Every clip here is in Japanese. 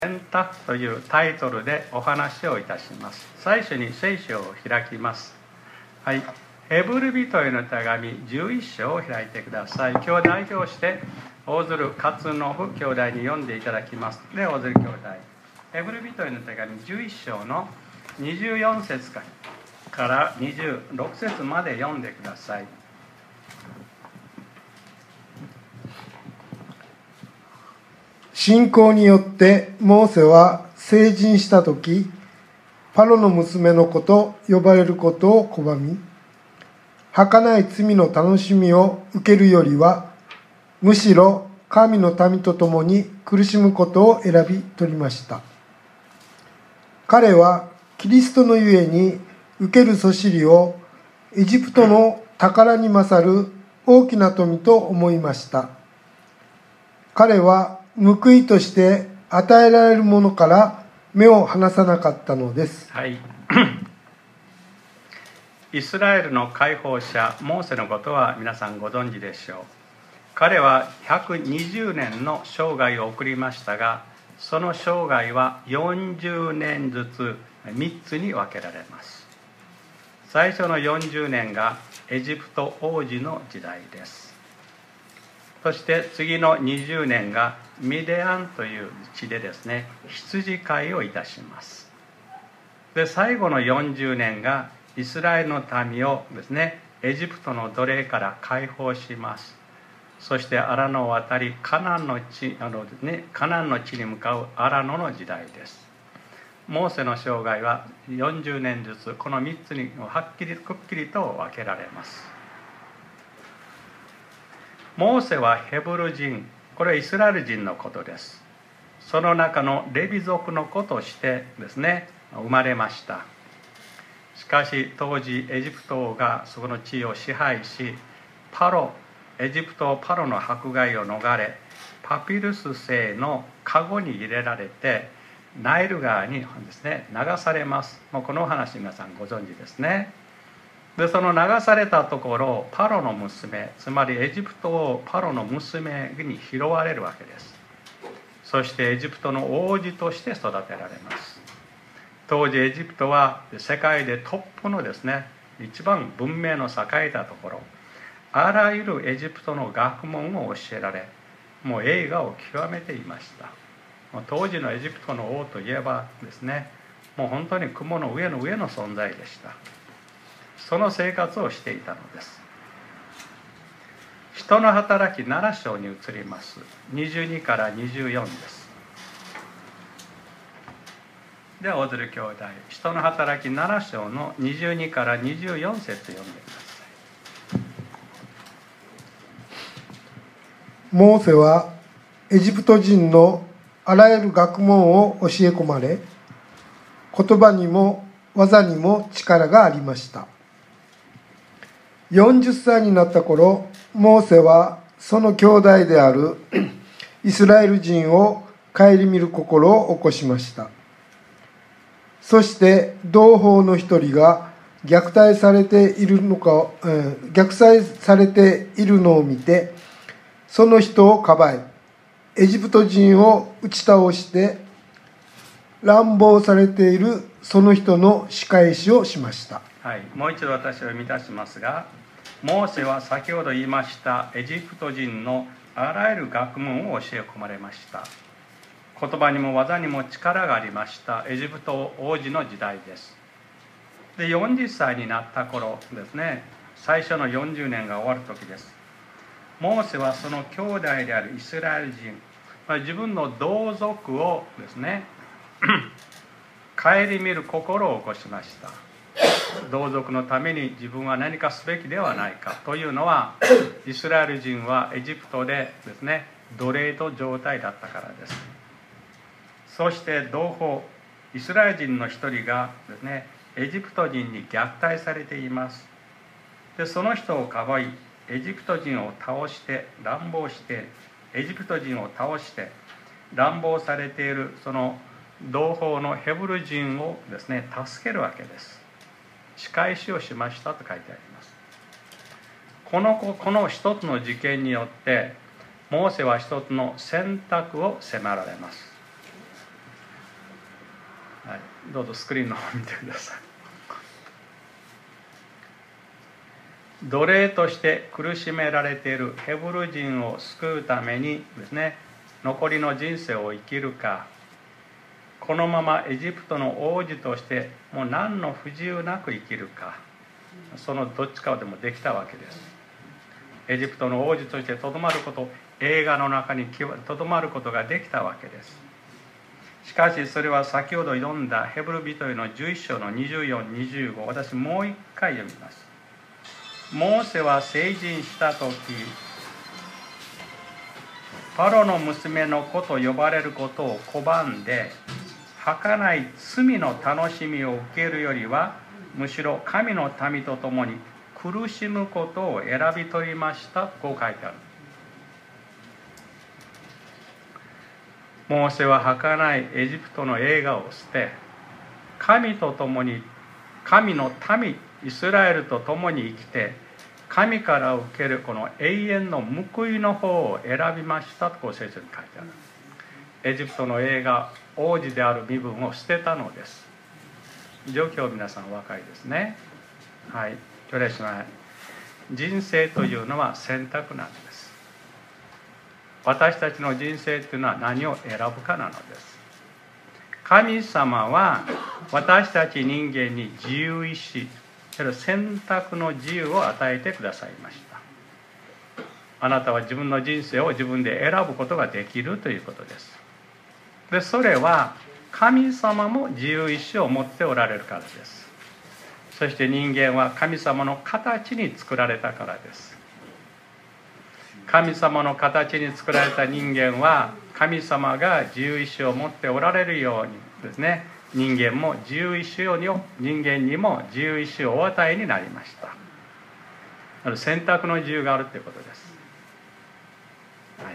選択というタイトルでお話をいたします。最初に聖書を開きます。はい、ヘブル人への手紙11章を開いてください。今日代表して大鶴勝信兄弟に読んでいただきます。で、大鶴兄弟、ヘブル人への手紙11章の24節から26節まで読んでください。 信仰によってモーセは成人したとき、パロの娘の子と呼ばれることを拒み、儚い罪の楽しみを受けるよりは、むしろ神の民と共に苦しむことを選び取りました。彼はキリストのゆえに受けるそしりをエジプトの宝に勝る大きな富と思いました。彼は報いとして与えられるものから目を離さなかったのです。 はい、イスラエルの解放者モーセのことは皆さんご存知でしょう。彼は120年の生涯を送りましたが、その生涯は40年ずつ3つに分けられます。最初の40年がエジプト王子の時代です。そして次の20年がミディアンという地でですね、羊飼いをいたします。で、最後の40年がイスラエルの民をですね、エジプトの奴隷から解放します。そしてアラノを渡りカナンの地に向かうアラノの時代です。モーセの生涯は40年ずつこの3つにはっきりくっきりと分けられます。モーセはヘブル人、これはイスラエル人のことです。その中のレビ族の子としてですね、生まれました。しかし当時エジプト王がそこの地を支配し、エジプトパロの迫害を逃れ、パピルス製のカゴに入れられてナイル川にですね、流されます。もうこのお話皆さんご存知ですね。で、その流されたところ、パロの娘、つまりエジプト王パロの娘に拾われるわけです。そしてエジプトの王子として育てられます。当時エジプトは世界でトップのですね、一番文明の栄えたところ、あらゆるエジプトの学問を教えられ、もう栄華を極めていました。当時のエジプトの王といえばですね、もう本当に雲の上の上の存在でした。その生活をしていたのです。人の働き7章に移ります。22から24です。では大鶴兄弟、人の働き7章の22から24節読んでください。 モーセはエジプト人のあらゆる学問を教え込まれ、言葉にも技にも力がありました。40歳になった頃、モーセはその兄弟であるイスラエル人を顧みる心を起こしました。そして同胞の一人が虐待されているのを見て、その人をかばい、エジプト人を打ち倒して乱暴されているその人の仕返しをしました。 はい、もう一度私は満たしますが、モーセは先ほど言いましたエジプト人のあらゆる学問を教え込まれました。言葉にも技にも力がありましたエジプト王子の時代です。で、40歳になった頃ですね、最初の40年が終わる時です。モーセはその兄弟であるイスラエル人、自分の同族をですね顧みる心を起こしました。同族のために自分は何かすべきではないかというのは、イスラエル人はエジプトでですね、奴隷と状態だったからです。そして同胞イスラエル人の一人がですね、エジプト人に虐待されています。で、その人をかばい、エジプト人を倒して乱暴して、エジプト人を倒して乱暴されているその同胞のヘブル人をですね、助けるわけです。仕返しをしましたと書いてあります。この一つの事件によってモーセは一つの選択を迫られます。 はい、どうぞスクリーンの方を見てください。奴隷として苦しめられているヘブル人を救うためにですね、残りの人生を生きるか、このままエジプトの王子としてもう何の不自由なく生きるか、そのどっちかでもできたわけです。エジプトの王子としてとどまること、映画の中にとどまることができたわけです。しかしそれは先ほど読んだヘブル人への11章の24、25、私もう一回読みます。モーセは成人したとき、パロの娘の子と呼ばれることを拒んで、儚い罪の楽しみを受けるよりは、むしろ神の民と共に苦しむことを選び取りました。こう書いてある。モーセは儚いエジプトの栄華を捨て、神と共に、神の民イスラエルと共に生きて、神から受けるこの永遠の報いの方を選びましたとこう聖書に書いてある。エジプトの栄華、王子である身分を捨てたのです。状況皆さんお分かりですね。はい、それしまい。人生というのは選択なんです。私たちの人生というのは何を選ぶかなのです。神様は私たち人間に自由意志、選択の自由を与えてくださいました。あなたは自分の人生を自分で選ぶことができるということです。で、それは神様も自由意志を持っておられるからです。そして人間は神様の形に作られたからです。神様の形に作られた人間は神様が自由意志を持っておられるようにですね、人間も自由意志を人間にも自由意志をお与えになりました。選択の自由があるということです。はい、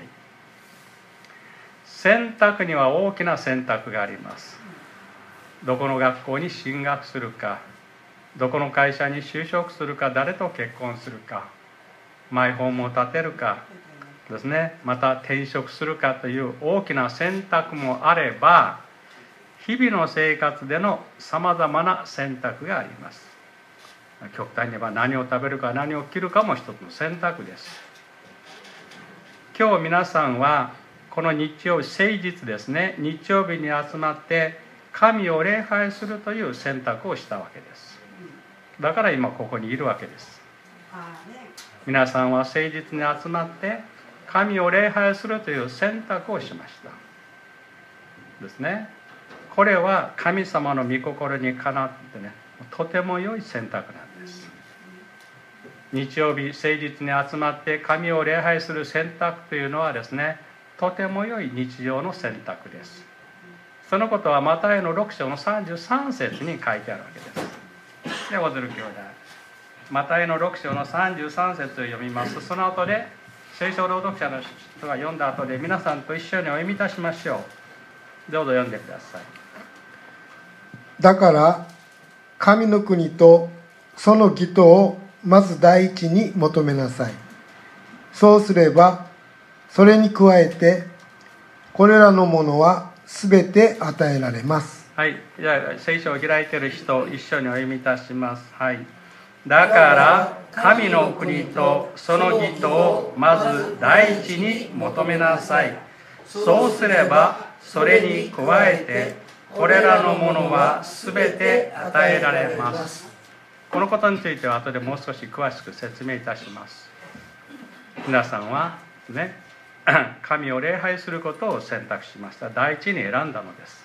選択には大きな選択があります。どこの学校に進学するか、どこの会社に就職するか、誰と結婚するか、マイホームを建てるかですね、また転職するかという大きな選択もあれば、日々の生活でのさまざまな選択があります。極端に言えば何を食べるか何を着るかも一つの選択です。今日皆さんはこの日曜日、誠実ですね、日曜日に集まって神を礼拝するという選択をしたわけです。だから今ここにいるわけです。皆さんは誠実に集まって神を礼拝するという選択をしましたですね。これは神様の御心にかなってね、とても良い選択なんです。日曜日誠実に集まって神を礼拝する選択というのはですね、とても良い日常の選択です。そのことはマタイの6章の33節に書いてあるわけです。で、おずる兄弟、マタイの6章の33節を読みます。その後で聖書朗読者の人が読んだ後で皆さんと一緒にお読みいたしましょう。どうぞ読んでください。 だから神の国とその義とをまず第一に求めなさい。そうすればそれに加えてこれらのものはすべて与えられます。 はい、じゃあ聖書を開いている人一緒にお読みいたします。はい。だから神の国とその義とをまず第一に求めなさい。そうすればそれに加えてこれらのものはすべて与えられます。このことについては後でもう少し詳しく説明いたします。皆さんはね、神を礼拝することを選択しました。第一に選んだのです。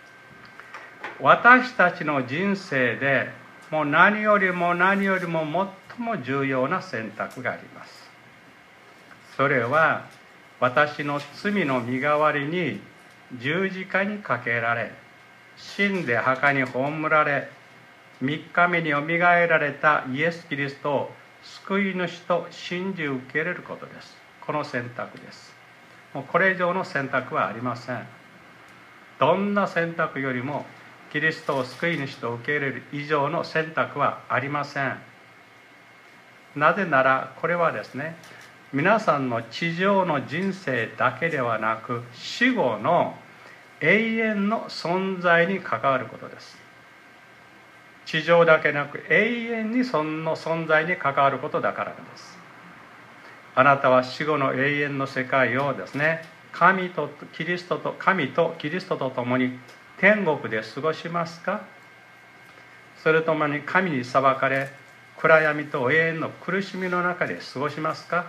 私たちの人生でもう何よりも最も重要な選択があります。それは私の罪の身代わりに十字架にかけられ、死んで墓に葬られ、3日目によみがえられたイエス・キリストを救い主と信じ受け入れることです。この選択です。もうこれ以上の選択はありません。どんな選択よりもキリストを救い主と受け入れる以上の選択はありません。なぜならこれはですね、皆さんの地上の人生だけではなく死後の永遠の存在に関わることです。地上だけなく永遠にその存在に関わることだからです。あなたは死後の永遠の世界をですね、神とキリストと共に天国で過ごしますか？それともに神に裁かれ暗闇と永遠の苦しみの中で過ごしますか？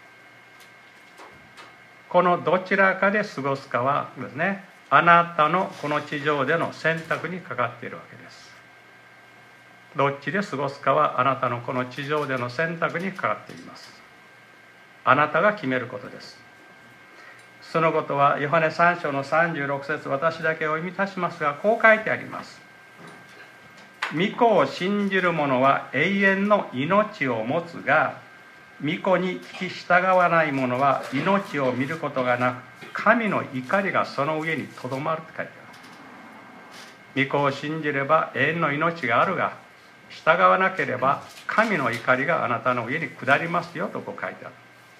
このどちらかで過ごすかはですね、あなたのこの地上での選択にかかっているわけです。どっちで過ごすかはあなたのこの地上での選択にかかっています。あなたが決めることです。そのことはヨハネ3章の36節、私だけお読みいたしますが、こう書いてあります。御子を信じる者は永遠の命を持つが、御子に聞き従わない者は命を見ることがなく、神の怒りがその上にとどまると書いてある。御子を信じれば永遠の命があるが、従わなければ神の怒りがあなたの上に下りますよとこう書いてある。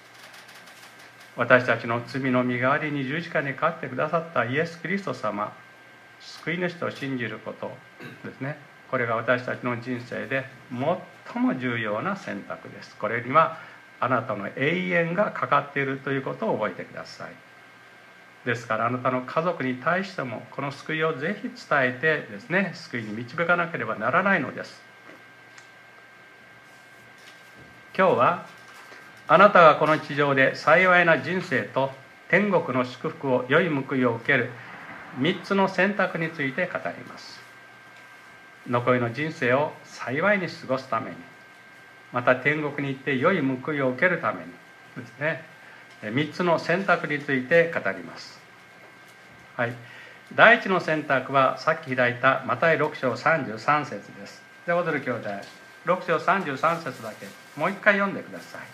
私たちの罪の身代わりに十字架にかかってくださったイエス・キリスト様、救い主と信じることですね。これが私たちの人生で最も重要な選択です。これにはあなたの永遠がかかっているということを覚えてください。ですからあなたの家族に対してもこの救いをぜひ伝えてですね、救いに導かなければならないのです。今日はあなたがこの地上で幸いな人生と天国の祝福を良い報いを受ける3つの選択について語ります。残りの人生を幸いに過ごすために、また天国に行って良い報いを受けるためにですね、3つの選択について語ります。はい、第一の選択はさっき開いたマタイ6章33節です。で、踊る兄弟、6章33節だけもう一回読んでください。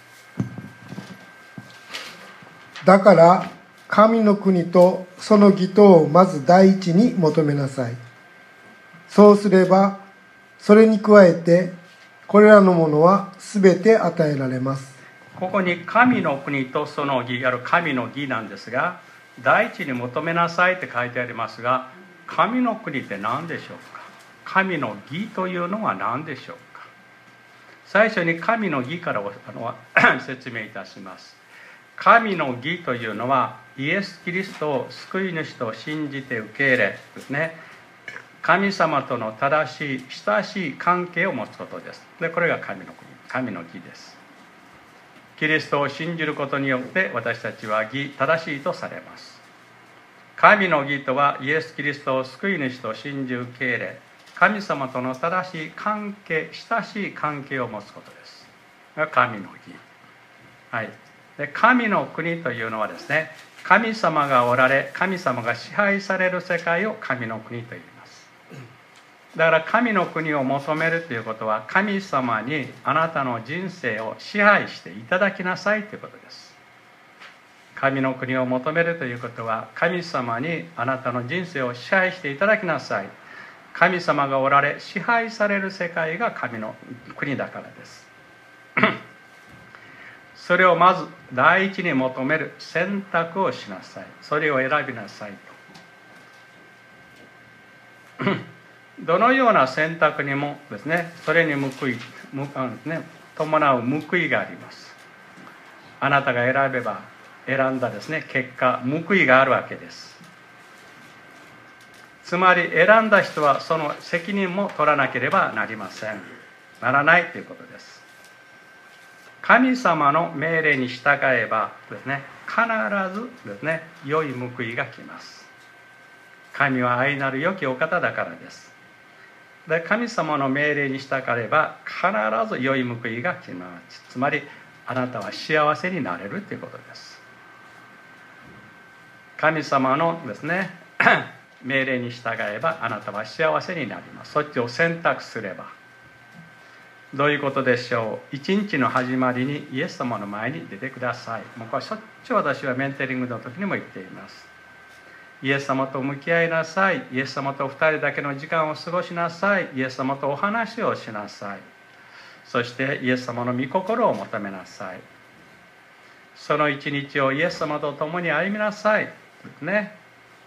だから神の国とその義とをまず第一に求めなさい。そうすればそれに加えてこれらのものはすべて与えられます。 ここに神の国とその義、神の義なんですが、第一に求めなさいって書いてありますが、神の国って何でしょうか？神の義というのは何でしょうか？最初に神の義から説明いたします。神の義というのはイエス・キリストを救い主と信じて受け入れですね、神様との正しい親しい関係を持つことです。で、これが神の国、神の義です。キリストを信じることによって私たちは義、正しいとされます。神の義とはイエス・キリストを救い主と信じ受け入れ、神様との正しい関係、親しい関係を持つことです。が神の義。はい。で、神の国というのはですね、神様がおられ、神様が支配される世界を神の国と言います。だから神の国を求めるということは、神様にあなたの人生を支配していただきなさいということです。神の国を求めるということは、神様にあなたの人生を支配していただきなさい。神様がおられ、支配される世界が神の国だからです。それをまず第一に求める選択をしなさい。それを選びなさいと。どのような選択にもですね、それに伴う報いがあります。あなたが選べば選んだですね、結果、報いがあるわけです。つまり選んだ人はその責任も取らなければなりません。ならないということです。神様の命令に従えばですね、必ずですね、良い報いが来ます。神は愛なる良きお方だからです。で、神様の命令に従えば必ず良い報いが来ます。つまりあなたは幸せになれるということです。神様のですね命令に従えばあなたは幸せになります。そっちを選択すれば。どういうことでしょう。一日の始まりにイエス様の前に出てください。もうこれしょっちゅう私はメンタリングの時にも言っています。イエス様と向き合いなさい。イエス様と2人だけの時間を過ごしなさい。イエス様とお話をしなさい。そしてイエス様の御心を求めなさい。その一日をイエス様と共に歩みなさい。ね。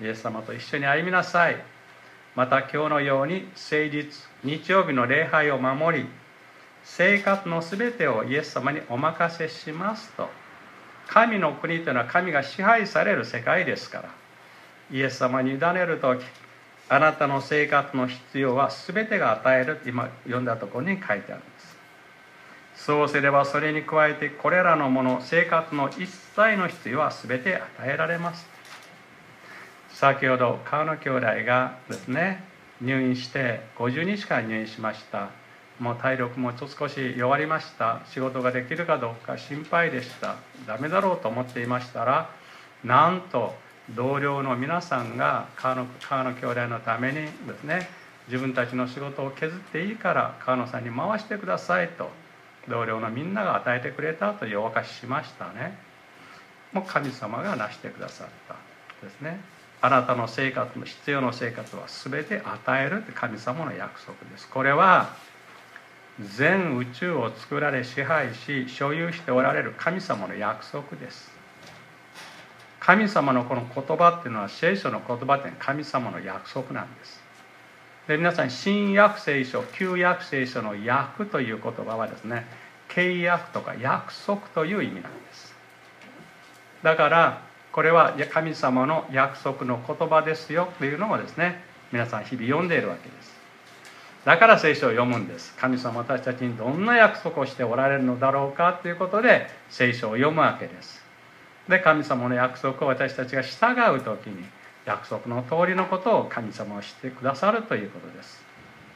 イエス様と一緒に歩みなさい。また今日のように誠実、日曜日の礼拝を守り、生活のすべてをイエス様にお任せしますと。神の国というのは神が支配される世界ですから、イエス様に委ねるとき、あなたの生活の必要はすべてが与える、今読んだところに書いてあるんです。そうすればそれに加えてこれらのもの、生活の一切の必要はすべて与えられます。先ほど川野兄弟がですね、入院して50日間入院しました。もう体力も少し弱りました。仕事ができるかどうか心配でした。ダメだろうと思っていましたら、なんと同僚の皆さんが川野兄弟のためにですね、自分たちの仕事を削っていいから川野さんに回してくださいと同僚のみんなが与えてくれたというお証ししましたね。もう神様がなしてくださったですね。あなたの生活の必要な生活は全て与えるって神様の約束です。これは全宇宙を作られ支配し所有しておられる神様の約束です。神様のこの言葉っていうのは、聖書の言葉って神様の約束なんです。で、皆さん、新約聖書、旧約聖書の約という言葉はですね、契約とか約束という意味なんです。だからこれは神様の約束の言葉ですよというのをですね、皆さん日々読んでいるわけです。だから聖書を読むんです。神様は私たちにどんな約束をしておられるのだろうかということで聖書を読むわけです。で、神様の約束を私たちが従うときに約束の通りのことを神様はしてくださるということです。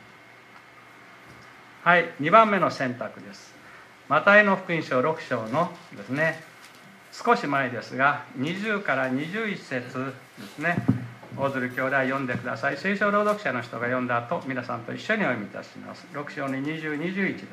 はい、2番目の選択です。マタイの福音書6章のですね、少し前ですが20から21節ですね、大鶴兄弟読んでください。聖書朗読者の人が読んだ後、皆さんと一緒にお読みいたします。6章の20、21です。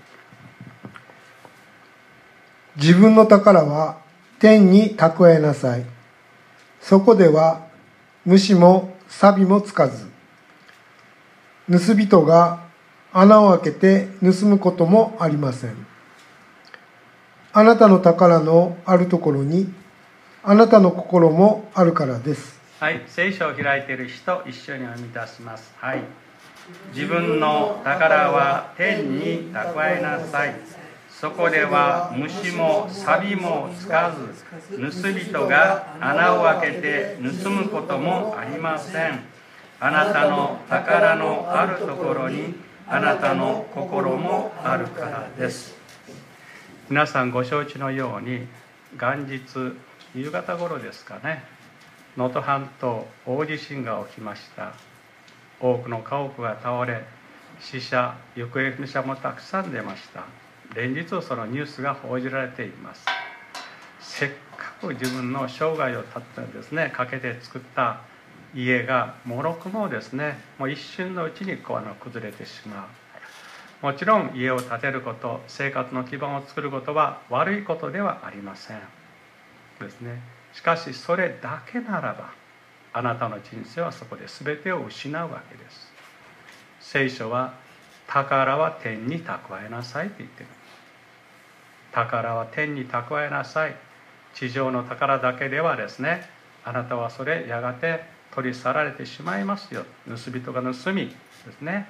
自分の宝は天に蓄えなさい。そこでは虫も錆もつかず、盗人が穴を開けて盗むこともありません。あなたの宝のあるところにあなたの心もあるからです。 はい、聖書を開いている人、一緒にお読みいたします。はい、自分の宝は天に蓄えなさい。そこでは虫も錆もつかず、盗人が穴を開けて盗むこともありません。あなたの宝のあるところにあなたの心もあるからです。皆さんご承知のように、元日夕方頃ですかね、能登半島大地震が起きました。多くの家屋が倒れ、死者行方不明者もたくさん出ました。連日そのニュースが報じられています。せっかく自分の生涯をたってですねかけて作った家がもろくもですね、もう一瞬のうちに崩れてしまう。もちろん家を建てること、生活の基盤を作ることは悪いことではありませんですね。しかしそれだけならばあなたの人生はそこで全てを失うわけです。聖書は宝は天に蓄えなさいと言っている。宝は天に蓄えなさい。地上の宝だけではですね、あなたはそれやがて取り去られてしまいますよ。盗人が盗みですね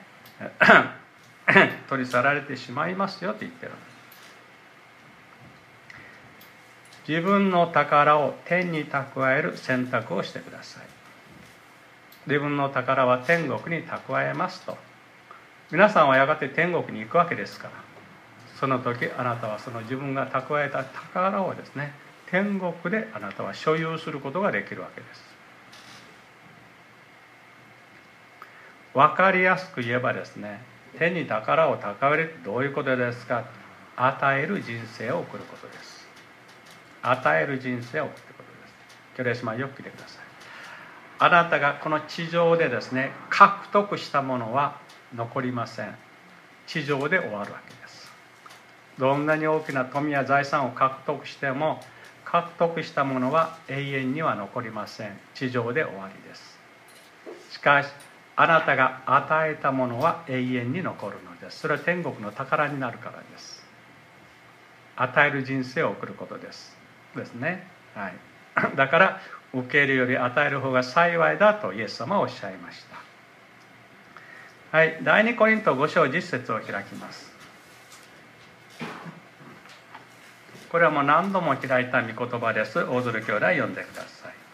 取り去られてしまいますよと言っている。自分の宝を天に蓄える選択をしてください。自分の宝は天国に蓄えますと。皆さんはやがて天国に行くわけですから、その時あなたはその自分が蓄えた宝をですね、天国であなたは所有することができるわけです。分かりやすく言えばですね、天に宝を蓄えるってどういうことですか。与える人生を送ることです。与える人生を送ることです。今日レスマンよく聞いてください。あなたがこの地上でですね獲得したものは残りません。地上で終わるわけです。どんなに大きな富や財産を獲得しても、獲得したものは永遠には残りません。地上で終わりです。しかしあなたが与えたものは永遠に残るのです。それは天国の宝になるからです。与える人生を送ることですね。はい。 だから受けるより与える方が幸いだとイエス様はおっしゃいました。はい、第2コリント5章10節を開きます。これはもう何度も開いた御言葉です。大鶴兄弟読んでください。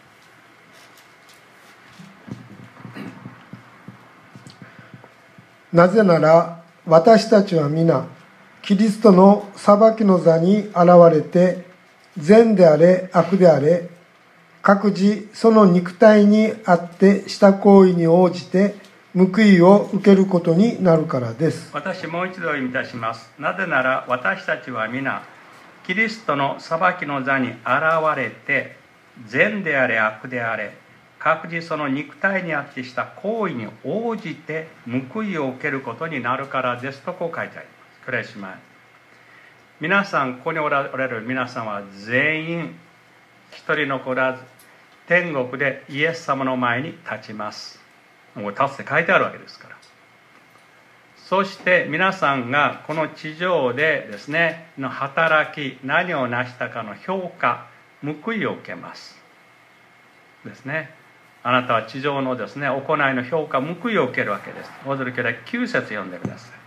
なぜなら私たちは皆キリストの裁きの座に現れて、善であれ悪であれ各自その肉体にあってした行為に応じて報いを受けることになるからです。 私もう一度読みいたします。なぜなら私たちは皆キリストの裁きの座に現れて、善であれ悪であれ各自その肉体にあってした行為に応じて報いを受けることになるからですとこう書いてあります。これしまい。皆さん、ここにおられる皆さんは全員一人残らず天国でイエス様の前に立ちます。もう立つって書いてあるわけですから。そして皆さんがこの地上でですねの働き、何を成したかの評価、報いを受けますですね。あなたは地上のですね行いの評価、報いを受けるわけです。大鶴兄弟9節読んでください。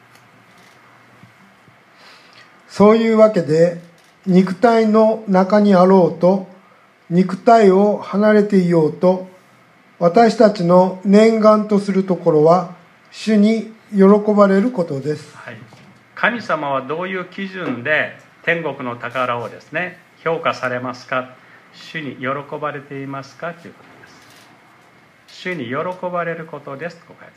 そういうわけで肉体の中にあろうと肉体を離れていようと、私たちの念願とするところは主に喜ばれることです。 はい、神様はどういう基準で天国の宝をですね評価されますか。主に喜ばれていますかということです。主に喜ばれることですと書いてある。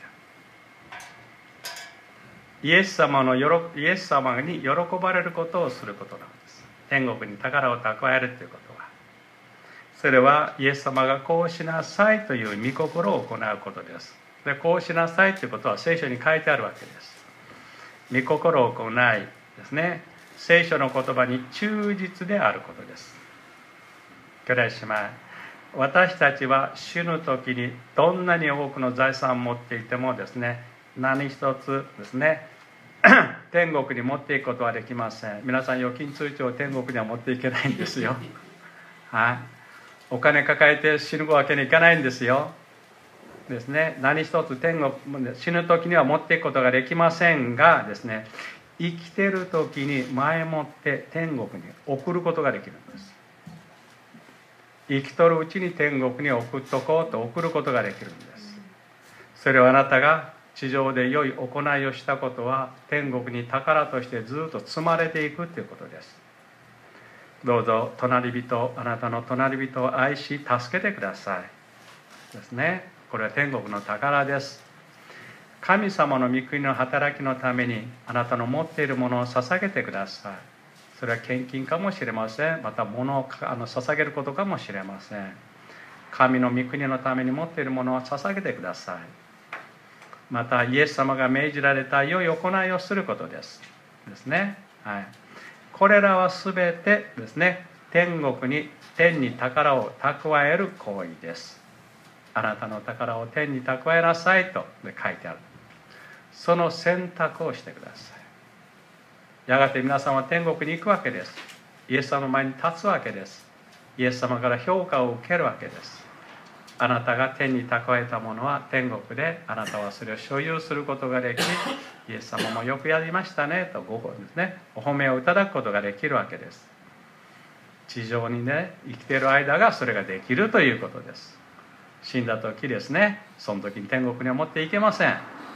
イエス様に喜ばれることをすることなんです。天国に宝を蓄えるということは、それはイエス様がこうしなさいという御心を行うことです。で、こうしなさいということは聖書に書いてあるわけです。御心を行いですね、聖書の言葉に忠実であることです。兄弟姉妹、私たちは死ぬ時にどんなに多くの財産を持っていてもですね、何一つですね天国に持っていくことはできません。皆さん、預金通帳を天国には持っていけないんですよはい、お金抱えて死ぬわけにいかないんですよですね。何一つ死ぬ時には持っていくことができませんがですね、生きてる時に前もって天国に送ることができるんです。生きとるうちに天国に送っとこうと送ることができるんです。それはあなたが地上で良い行いをしたことは天国に宝としてずっと積まれていくということです。どうぞあなたの隣人を愛し助けてくださいですね。これは天国の宝です。神様の御国の働きのためにあなたの持っているものを捧げてください。それは献金かもしれません。また物を捧げることかもしれません。神の御国のために持っているものを捧げてください。またイエス様が命じられた良い行いをすることですね。はい、これらはすべてですね、天に宝を蓄える行為です。あなたの宝を天に蓄えなさいと書いてある。その選択をしてください。やがて皆さんは天国に行くわけです。イエス様の前に立つわけです。イエス様から評価を受けるわけです。あなたが天に蓄えたものは天国であなたはそれを所有することができ、イエス様もよくやりましたねとお褒めをいただくことができるわけです。地上にね生きている間がそれができるということです。死んだ時ですね、その時に天国には持っていけません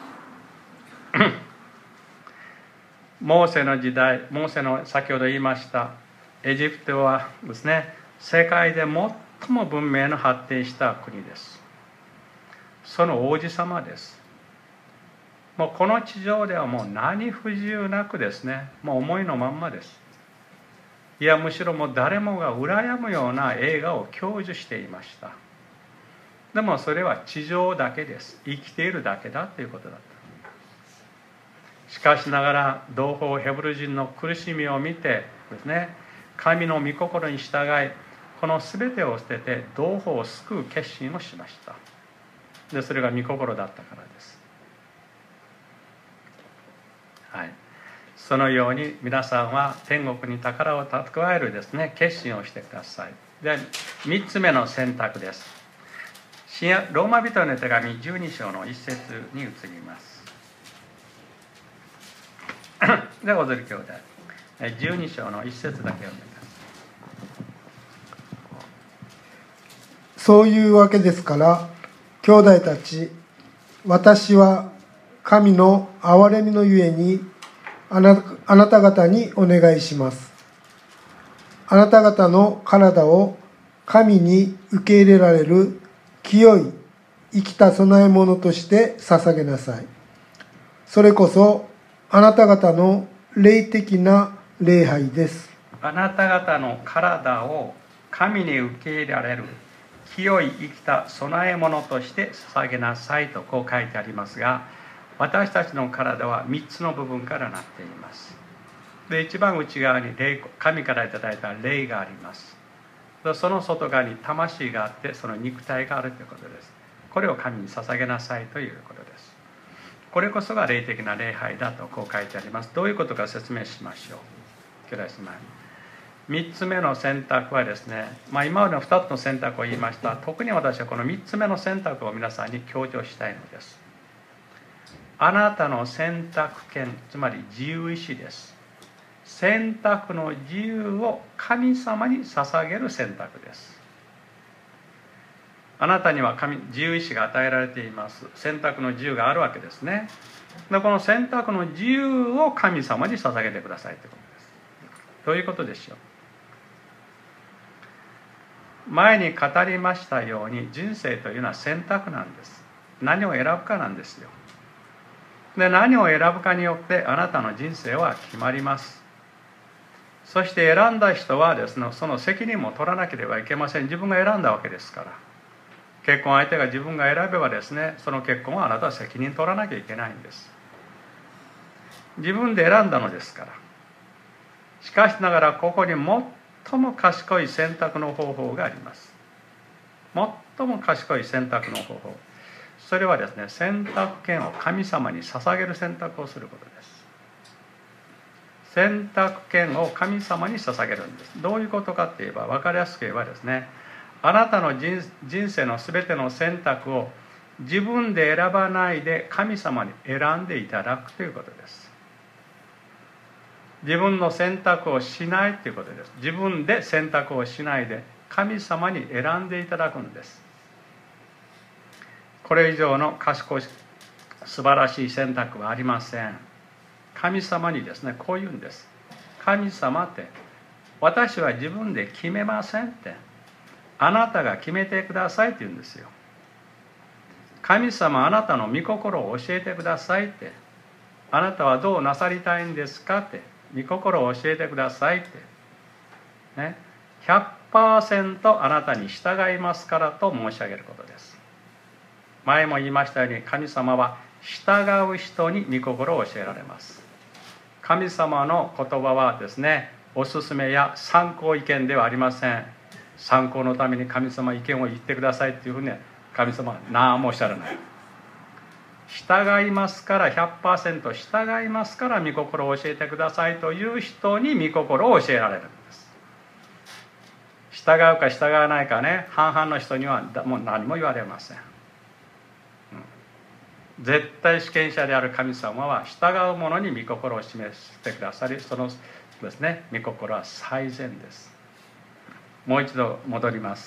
モーセの時代、先ほど言いましたエジプトはですね、世界で最も文明の発展した国です。その王子様です。もうこの地上ではもう何不自由なくですね、もう思いのまんまです。いや、むしろもう誰もが羨むような栄華を享受していました。でもそれは地上だけです。生きているだけだということだった。しかしながら同胞ヘブル人の苦しみを見てですね、神の御心に従い、この全てを捨てて同胞を救う決心をしました。で、それが御心だったからです。はい、そのように皆さんは天国に宝を蓄えるですね決心をしてください。 で、3つ目の選択です。ローマ人への手紙12章の1節に移ります。で、おずり兄弟、12章の1節だけ読んでください。 そういうわけですから、兄弟たち、私は神の憐れみのゆえにあなた方にお願いします。あなた方の体を神に受け入れられる清い生きた供え物として捧げなさい。それこそあなた方の霊的な礼拝です。 あなた方の体を神に受け入れられる清い生きた供え物として捧げなさいとこう書いてありますが、私たちの体は3つの部分からなっています。で、一番内側に神からいただいた霊があります。その外側に魂があって、その肉体があるということです。これを神に捧げなさいということです。これこそが霊的な礼拝だとこう書いてあります。どういうことか説明しましょう。兄弟姉妹、3つ目の選択はですね、今までの2つの選択を言いました。特に私はこの3つ目の選択を皆さんに強調したいのです。あなたの選択権、つまり自由意志です。選択の自由を神様に捧げる選択です。あなたには自由意志が与えられています。選択の自由があるわけですね。で、この選択の自由を神様に捧げてくださいということです。どういうことでしょう。前に語りましたように、人生というのは選択なんです。何を選ぶかなんですよ。で、何を選ぶかによってあなたの人生は決まります。そして選んだ人はですね、その責任も取らなければいけません。自分が選んだわけですから。結婚相手が自分が選べばですね、その結婚はあなたは責任取らなきゃいけないんです。自分で選んだのですから。しかしながら、ここに最も賢い選択の方法があります。最も賢い選択の方法、それはですね、選択権を神様に捧げる選択をすることです。選択権を神様に捧げるんです。どういうことかって言えば、分かりやすく言えばですね、あなたの人生の全ての選択を自分で選ばないで神様に選んでいただくということです。自分の選択をしないということです。自分で選択をしないで神様に選んでいただくんです。これ以上の賢い素晴らしい選択はありません。神様にですね、こう言うんです。神様って、私は自分で決めませんって、あなたが決めてくださいって言うんですよ。神様、あなたの御心を教えてくださいって、あなたはどうなさりたいんですかって、御心を教えてくださいってね、100% あなたに従いますからと申し上げることです。前も言いましたように、神様は従う人に御心を教えられます。神様の言葉はですね、おすすめや参考意見ではありません。参考のために神様意見を言ってくださいっていうふうに神様は何もおっしゃらない。従いますから、 100% 従いますから御心を教えてくださいという人に御心を教えられるんです。従うか従わないかね、半々の人にはもう何も言われません。絶対主権者である神様は従う者に御心を示してくださり、そのですね、御心は最善です。もう一度戻ります。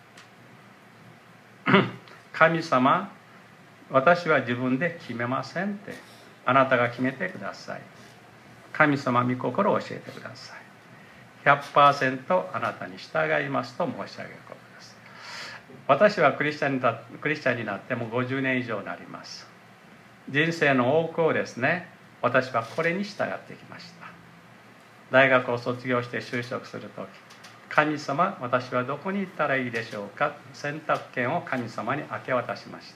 神様、私は自分で決めませんって、あなたが決めてください。神様、御心を教えてください。 100% あなたに従いますと申し上げることです。私はクリスチャンになっても50年以上になります。人生の多くをですね、私はこれに従ってきました。大学を卒業して就職するとき、神様、私はどこに行ったらいいでしょうか、選択権を神様に明け渡しました。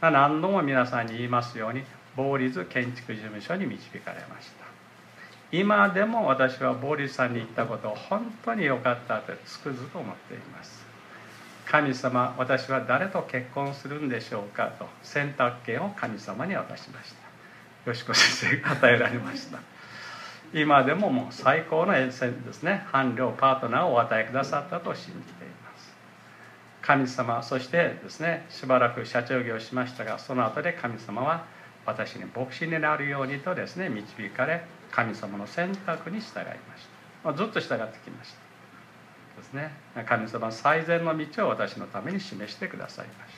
何度も皆さんに言いますように、ボーリズ建築事務所に導かれました。今でも私はボーリズさんに言ったことを本当に良かったとつくづと思っています。神様、私は誰と結婚するんでしょうかと選択権を神様に渡しました。よしこ先生が与えられました。 今でももう最高のですね、伴侶パートナーをお与えくださったと信じています。神様、そしてですね、しばらく社長業をしましたが、その後で神様は私に牧師になるようにとですね、導かれ、神様の選択に従いました。ずっと従ってきましたですね。神様は最善の道を私のために示してくださいました。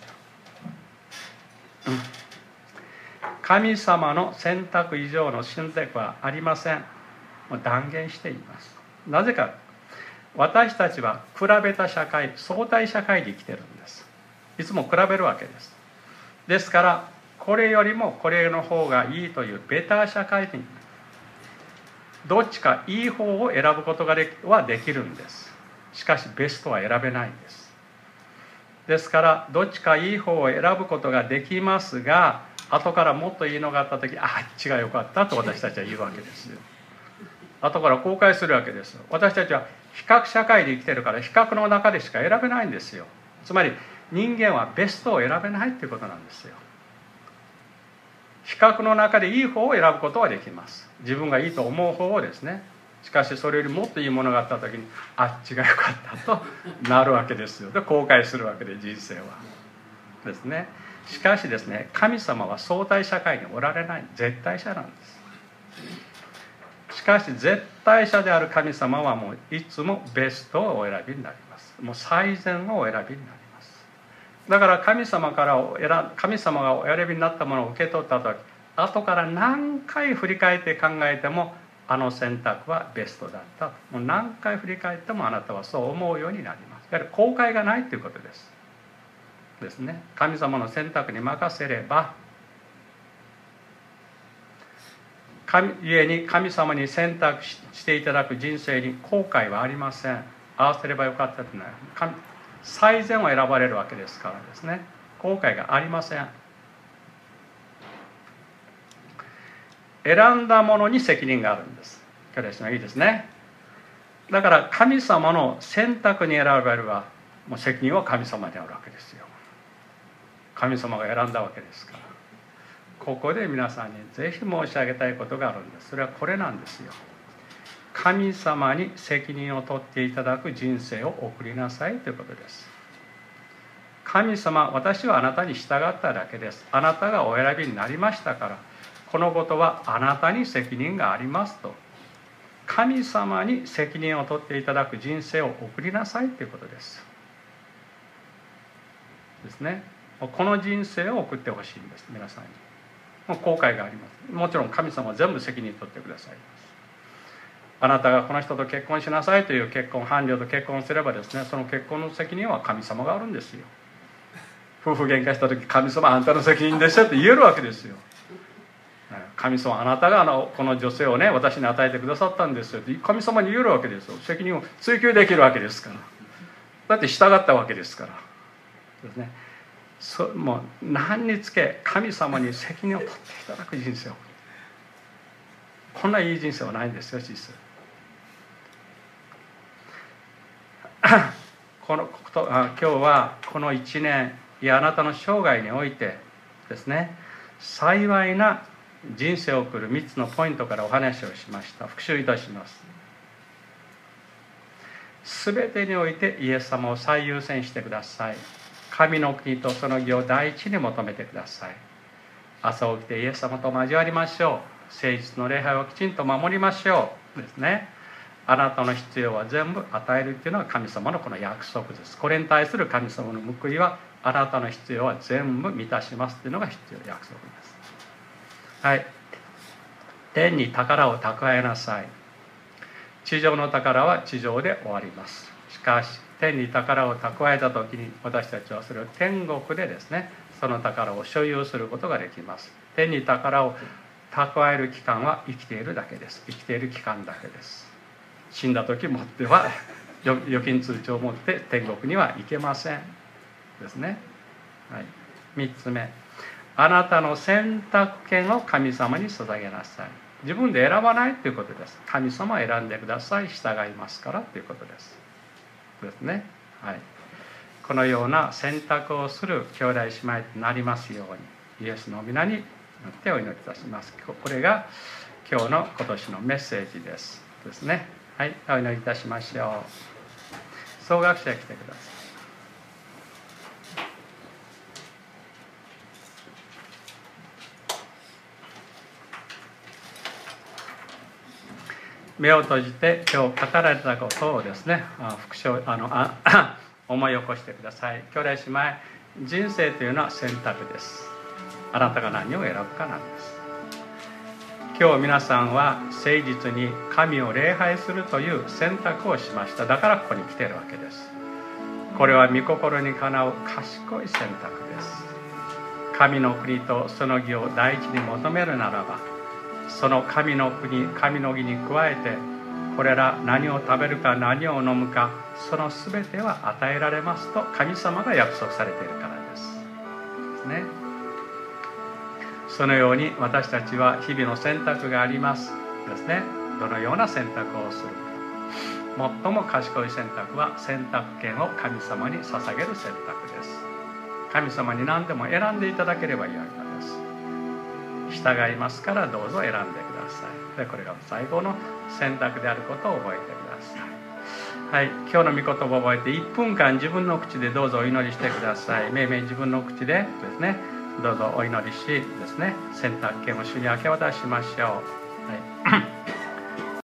神様の選択以上の選択はありません。もう断言しています。なぜか、私たちは比べた社会、相対社会で生きてるんです。いつも比べるわけです。ですからこれよりもこれの方がいいというベター社会にどっちかいい方を選ぶことができるんです。しかしベストは選べないんです。ですからどっちかいい方を選ぶことができますが、後からもっといいのがあった時、あっちが良かったと私たちは言うわけですよ。後から後悔するわけです。私たちは比較社会で生きてるから、比較の中でしか選べないんですよ。つまり人間はベストを選べないということなんですよ。比較の中でいい方を選ぶことはできます。自分がいいと思う方をですね。しかしそれよりもっといいものがあった時に、あっちが良かったとなるわけですよ。で後悔するわけで、人生はですね。しかしですね、神様は相対社会におられない絶対者なんです。しかし絶対者である神様はもういつもベストをお選びになります。もう最善をお選びになります。だから神様がお選びになったものを受け取った時、後から何回振り返って考えても、あの選択はベストだったと、もう何回振り返ってもあなたはそう思うようになります。やはり後悔がないということですね。神様の選択に任せれば、故に神様に選択していただく人生に後悔はありません。合わせればよかったというのは最善を選ばれるわけですからですね。後悔がありません。選んだものに責任があるんです。今日ですね、いいですね。だから神様の選択に選ばれれば、もう責任は神様にあるわけですよ。神様が選んだわけですから。ここで皆さんにぜひ申し上げたいことがあるんです。それはこれなんですよ。神様に責任を取っていただく人生を送りなさいということです。神様、私はあなたに従っただけです。あなたがお選びになりましたから、このことはあなたに責任がありますと。神様に責任を取っていただく人生を送りなさいということです。ですね。この人生を送ってほしいんです、皆さんに。もう後悔があります。もちろん神様は全部責任を取ってくださいます。あなたがこの人と結婚しなさいという伴侶と結婚すればですね、その結婚の責任は神様があるんですよ。夫婦喧嘩した時、神様あんたの責任でしょって言えるわけですよ。神様あなたがこの女性をね、私に与えてくださったんですよって神様に言えるわけですよ。責任を追及できるわけですから。だって従ったわけですからですね。もう何につけ神様に責任を取っていただく人生を、こんないい人生はないんですよ、実際。今日はこの1年、いやあなたの生涯においてですね、幸いな人生を送る3つのポイントからお話をしました。復習いたします。すべてにおいてイエス様を最優先してください。神の国とその義を第一に求めてください。朝起きてイエス様と交わりましょう。誠実の礼拝をきちんと守りましょうですね。あなたの必要は全部与えるというのは神様のこの約束です。これに対する神様の報いは、あなたの必要は全部満たしますというのが必要な約束です。はい。天に宝を蓄えなさい。地上の宝は地上で終わります。しかし天に宝を蓄えた時に、私たちはそれを天国でですね、その宝を所有することができます。天に宝を蓄える期間は生きているだけです。生きている期間だけです。死んだ時もっては預金通帳を持って天国には行けませんですね。はい、3つ目、あなたの選択権を神様に捧げなさい。自分で選ばないということです。神様選んでください、従いますからということですね。はい、このような選択をする兄弟姉妹となりますように、イエスの皆によってお祈りいたします。これが今今日の今年のメッセージですね。はい、お祈りいたしましょう。総学者来てください。目を閉じて今日語られたことをですね、復唱思い起こしてください。兄弟姉妹、人生というのは選択です。あなたが何を選ぶかなんです。今日皆さんは誠実に神を礼拝するという選択をしました。だからここに来ているわけです。これは御心にかなう賢い選択です。神の国とその義を第一に求めるならば、その神の国、神の義に加えて、これら何を食べるか何を飲むか、その全ては与えられますと神様が約束されているからですね。そのように私たちは日々の選択がありますですね。どのような選択をするか。最も賢い選択は選択権を神様に捧げる選択です。神様に何でも選んでいただければよいのです。従いますからどうぞ選んでください。でこれが最高の選択であることを覚えてください。はい、今日の御言葉を覚えて1分間自分の口でどうぞお祈りしてください。めいめい自分の口でですね、どうぞお祈りしですね、選択権を主に明け渡しましょう。はい